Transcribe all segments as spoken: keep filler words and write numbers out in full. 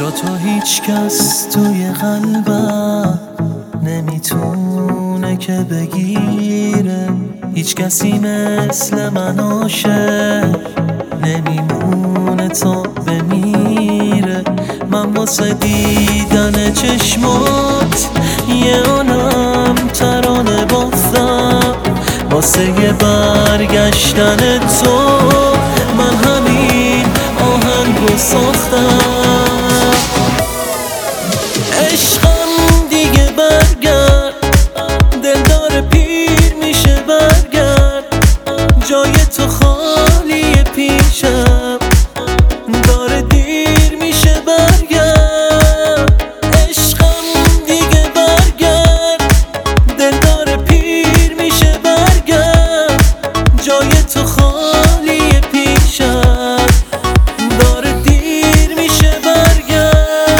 جا تو هیچ کس توی قلبم نمیتونه که بگیره، هیچ کسی مثل من عاشق نمیمونه تا بمیره. من واسه دیدن چشمات یه عالم ترانه بافتم، واسه یه برگشتن تو من همین آهنگو ساختم. عشقم دیگه برگرد، دلدار پیر میشه برگرد، جای تو خالیه پیشم، داره دیر میشه برگرد. عشقم دیگه برگرد، دلدار پیر میشه برگرد، جای تو خالیه پیشم، داره دیر میشه برگرد.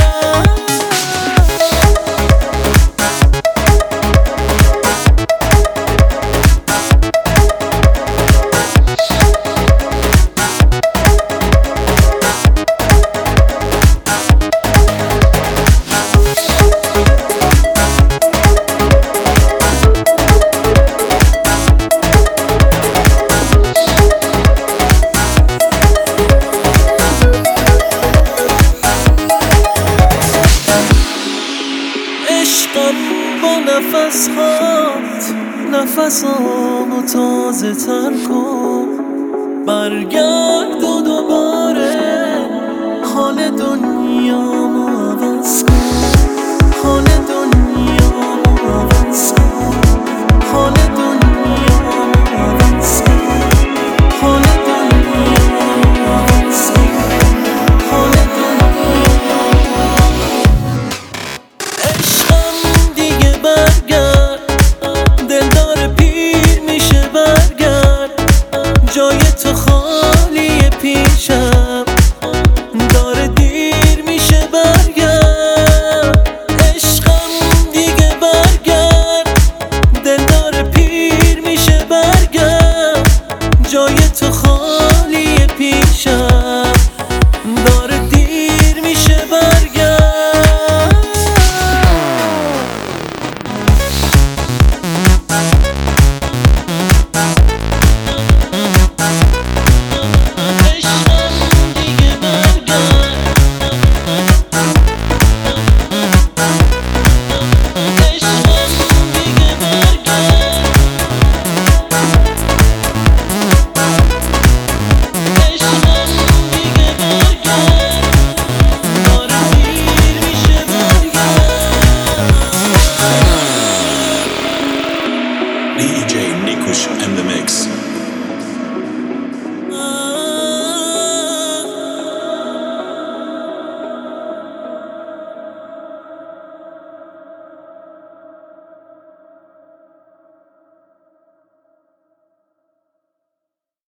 عشقم با نفس هات نفسامو تازه تر کن، برگرد و دوباره حال دنیا